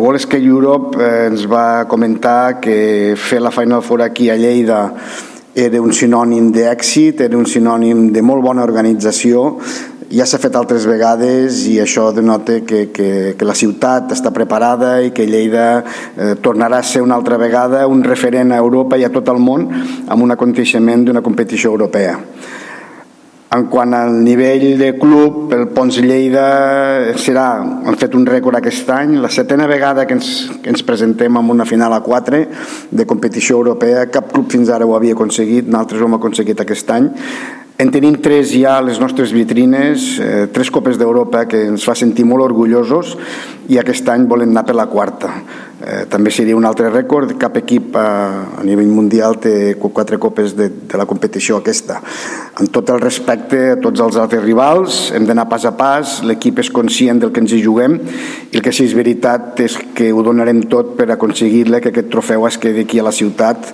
World Skate Europe ens va comentar que fer la Final Four aquí a Lleida era un sinònim d'èxit, era un sinònim de molt bona organització. Ja s'ha fet altres vegades i això denota que la ciutat està preparada i que Lleida tornarà a ser una altra vegada un referent a Europa i a tot el món amb un aconteixement d'una competició europea. En quant al nivell de club, el Pons Lleida hem fet un rècord aquest any, la 7a vegada que ens presentem en una final a 4 de competició europea. Cap club fins ara ho havia aconseguit, nosaltres ho hem aconseguit aquest any. En tenim 3 ja a les nostres vitrines, 3 Copes d'Europa que ens fa sentir molt orgullosos i aquest any volem anar per la 4. També seria un altre rècord, cap equip a nivell mundial té 4 copes de la competició aquesta. Amb tot el respecte a tots els altres rivals, hem d'anar pas a pas, l'equip és conscient del que ens hi juguem i el que sí és veritat és que ho donarem tot per aconseguir-le, que aquest trofeu es quedi aquí a la ciutat